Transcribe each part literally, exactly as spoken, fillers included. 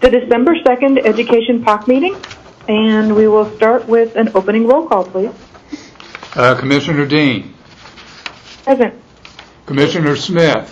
the December second Education P O C meeting, and we will start with an opening roll call, please. Uh, Commissioner Dean. Present. Commissioner Smith.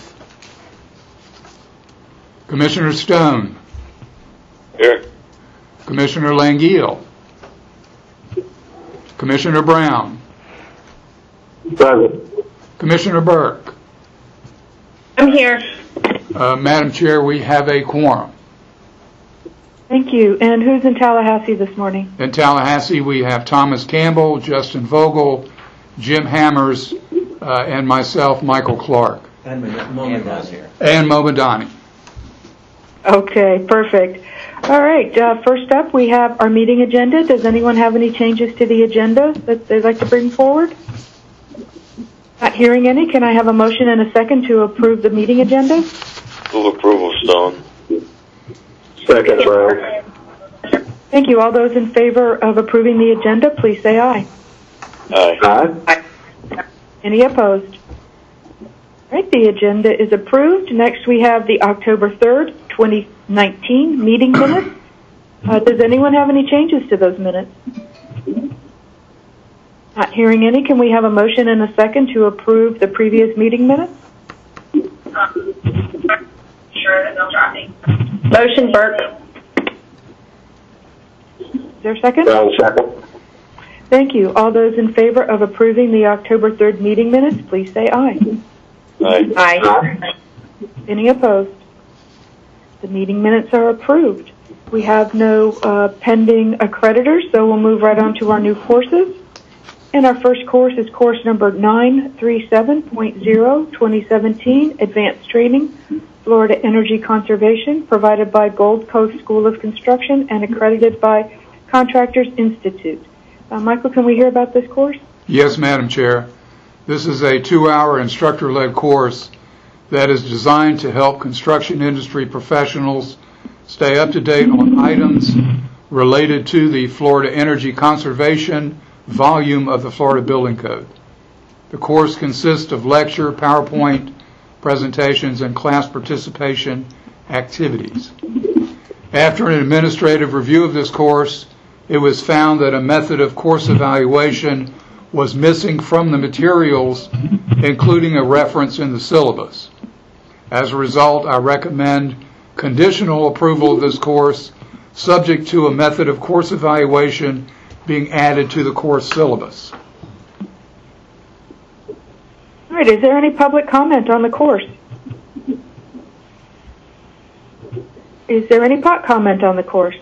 Commissioner Stone. Here. Commissioner Langiel. Commissioner Brown. Present. Commissioner Burke. I'm here. Uh, Madam Chair, we have a quorum. Thank you. And who's in Tallahassee this morning? In Tallahassee, we have Thomas Campbell, Justin Vogel, Jim Hammers, uh, and myself, Michael Clark. And Momadani here. And Momadani. Okay, perfect. All right, uh, first up, we have our meeting agenda. Does anyone have any changes to the agenda that they'd like to bring forward? Not hearing any, can I have a motion and a second to approve the meeting agenda? Move approval, Stone. Second, Brown. Thank you. All those in favor of approving the agenda, please say aye. Aye. Aye. Any opposed? All right, the agenda is approved. Next, we have the October third, twenty nineteen meeting minutes. Uh, does anyone have any changes to those minutes? Not hearing any, can we have a motion and a second to approve the previous meeting minutes? Sure, no dropping. Motion, Burke. Is there a second? Brown, second. Thank you. All those in favor of approving the October third meeting minutes, please say aye. Aye. Aye. Any opposed? The meeting minutes are approved. We have no uh, pending accreditors, so we'll move right on to our new courses. And our first course is course number nine three seven point zero, twenty seventeen, Advanced Training, Florida Energy Conservation, provided by Gold Coast School of Construction and accredited by Contractors Institute. Uh, Michael, can we hear about this course? Yes, Madam Chair. This is a two-hour instructor-led course that is designed to help construction industry professionals stay up to date on items related to the Florida Energy Conservation volume of the Florida Building Code. The course consists of lecture, PowerPoint presentations, and class participation activities. After an administrative review of this course, it was found that a method of course evaluation was missing from the materials, including a reference in the syllabus. As a result, I recommend conditional approval of this course, subject to a method of course evaluation being added to the course syllabus. All right, is there any public comment on the course? Is there any P O C comment on the course?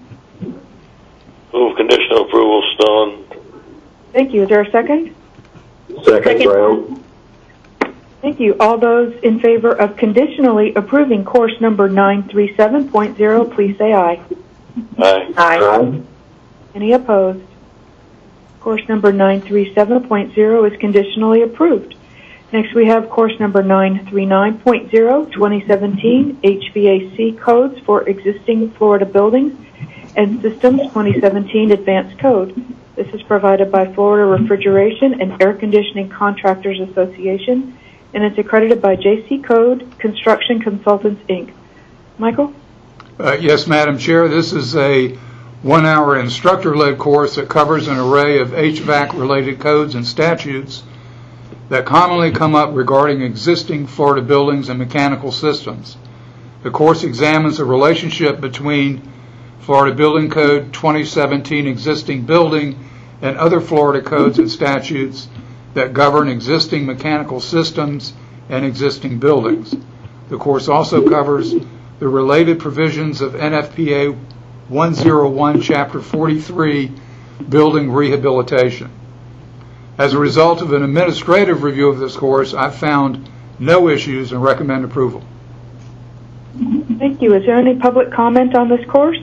Move conditional approval, Stone. Thank you. Is there a second? Second, Second. Brown. Thank you. All those in favor of conditionally approving course number nine three seven point zero, please say aye. Aye. Aye. Any opposed? Course number nine three seven point zero is conditionally approved. Next, we have course number nine three nine point zero, twenty seventeen, H V A C Codes for Existing Florida Buildings and Systems twenty seventeen Advanced Code. This is provided by Florida Refrigeration and Air Conditioning Contractors Association, and it's accredited by J C Code Construction Consultants, Incorporated. Michael? Uh, yes, Madam Chair, this is a one-hour instructor-led course that covers an array of H V A C-related codes and statutes that commonly come up regarding existing Florida buildings and mechanical systems. The course examines the relationship between Florida Building Code twenty seventeen existing building and other Florida codes and statutes that govern existing mechanical systems and existing buildings. The course also covers the related provisions of N F P A one oh one, Chapter forty-three, Building Rehabilitation. As a result of an administrative review of this course, I've found no issues and recommend approval. Thank you. Is there any public comment on this course?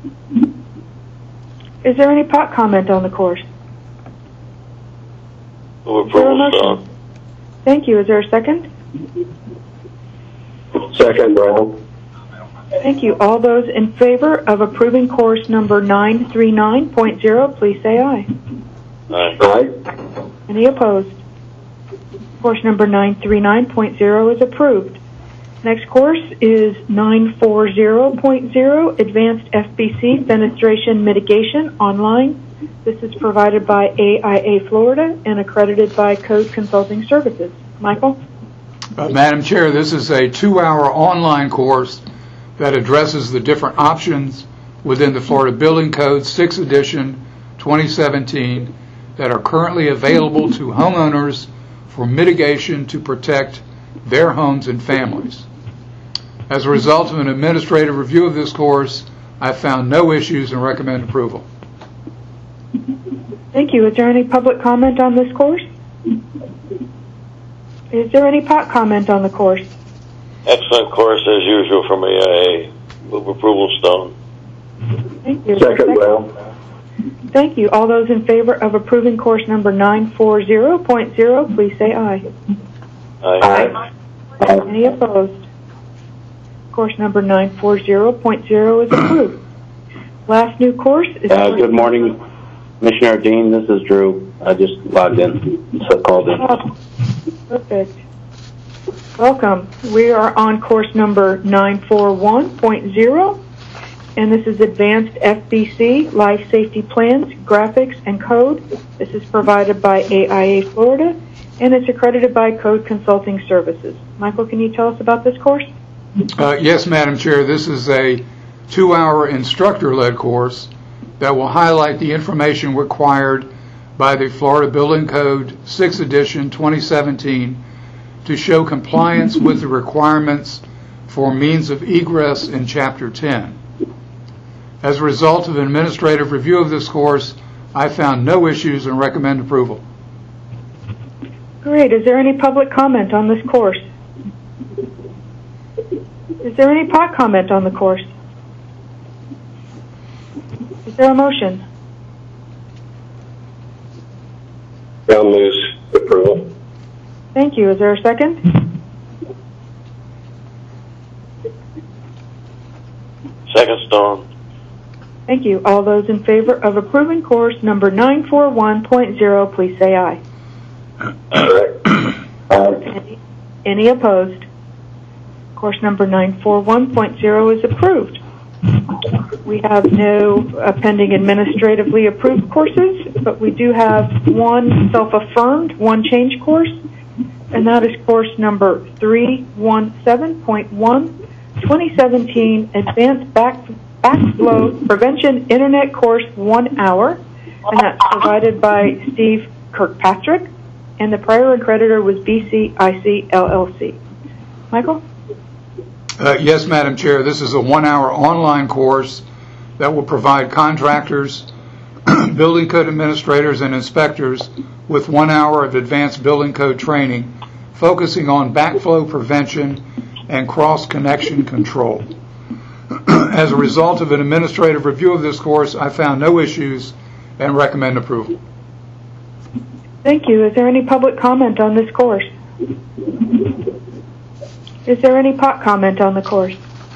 Is there any P O C comment on the course? Move Is there a approval, motion? Stone. Thank you. Is there a second? Second, Brown. Thank you. All those in favor of approving course number nine three nine point zero, please say aye. Aye. Aye. Any opposed? Course number nine three nine point zero is approved. Next course is nine forty point zero, Advanced F B C Fenestration Mitigation Online. This is provided by A I A Florida and accredited by Code Consulting Services. Michael? Uh, Madam Chair, this is a two-hour online course that addresses the different options within the Florida Building Code sixth edition twenty seventeen that are currently available to homeowners for mitigation to protect their homes and families. As a result of an administrative review of this course, I found no issues and recommend approval. Thank you. Is there any public comment on this course? Is there any P O C comment on the course? Excellent course as usual from A I A. Move approval, Stone. Thank you. Second, Brown. Thank you. All those in favor of approving course number nine forty point zero, please say aye. Aye. Aye. Any opposed? Course number nine forty point zero is approved. Last new course is... Uh, good morning, Commissioner Dean. This is Drew. I just logged in, so called in. Oh, perfect. Welcome. We are on course number nine forty-one point zero, and this is Advanced F B C Life Safety Plans, Graphics, and Code. This is provided by A I A Florida, and it's accredited by Code Consulting Services. Michael, can you tell us about this course? Uh, yes, Madam Chair, this is a two-hour instructor-led course that will highlight the information required by the Florida Building Code sixth edition twenty seventeen to show compliance with the requirements for means of egress in Chapter ten. As a result of an administrative review of this course, I found no issues and recommend approval. Great. Is there any public comment on this course? Is there any P O C comment on the course? Is there a motion? Brown moves approval. Thank you. Is there a second? Second, Stone. Thank you. All those in favor of approving course number nine forty-one point zero, please say aye. Aye. Any, any opposed? Course number nine forty-one point zero is approved. We have no uh, pending administratively approved courses, but we do have one self-affirmed, one change course, and that is course number three seventeen point one, twenty seventeen Advanced Back, Backflow Prevention Internet Course, one hour, and that's provided by Steve Kirkpatrick, and the prior accreditor was B C I C L L C. Michael? Uh, yes, Madam Chair, this is a one-hour online course that will provide contractors, building code administrators, and inspectors with one hour of advanced building code training focusing on backflow prevention and cross-connection control. As a result of an administrative review of this course, I found no issues and recommend approval. Thank you. Is there any public comment on this course? Is there any P O C comment on the course?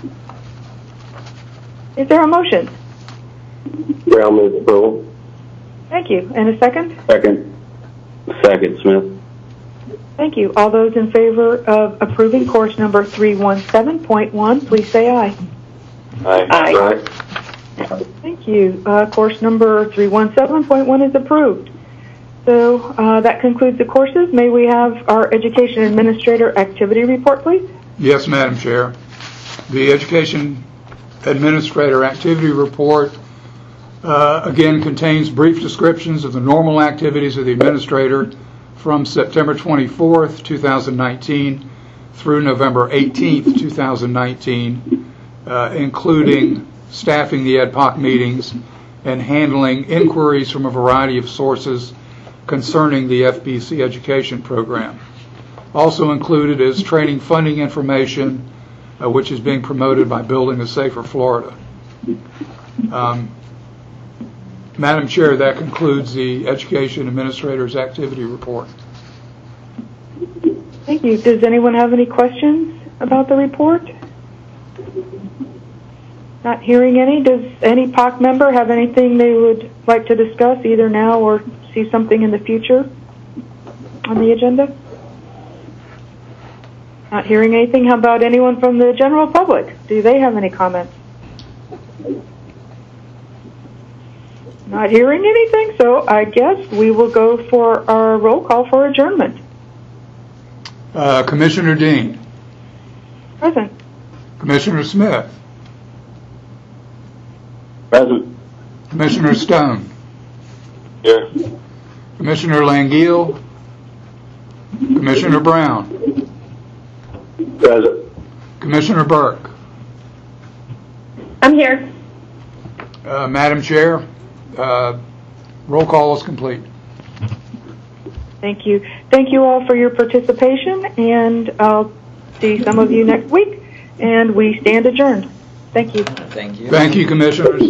Is there a motion? Brown moves approval. Thank you. And a second? Second. Second, Smith. Thank you. All those in favor of approving course number three seventeen point one, please say aye. Aye. Aye. Thank you. Uh, course number three seventeen point one is approved. So uh, that concludes the courses. May we have our Education Administrator activity report, please? Yes, Madam Chair. The Education Administrator activity report uh, again contains brief descriptions of the normal activities of the administrator from September twenty-fourth, two thousand nineteen through November eighteenth, two thousand nineteen, uh, including staffing the Ed P O C meetings and handling inquiries from a variety of sources concerning the F B C education program. Also included is training funding information, uh, which is being promoted by Building a Safer Florida. Um, Madam Chair, that concludes the Education Administrator's activity report. Thank you. Does anyone have any questions about the report? Not hearing any. Does any P O C member have anything they would like to discuss either now or see something in the future on the agenda? Not hearing anything. How about anyone from the general public? Do they have any comments? Not hearing anything, so I guess we will go for our roll call for adjournment. Uh, Commissioner Dean. Present. Commissioner Smith. Present. Commissioner Stone. Here. Commissioner Langiel. Commissioner Brown. Present. Commissioner Burke. I'm here. Uh, Madam Chair, uh, roll call is complete. Thank you. Thank you all for your participation, and I'll see some of you next week, and we stand adjourned. Thank you. Thank you. Thank you, Commissioners.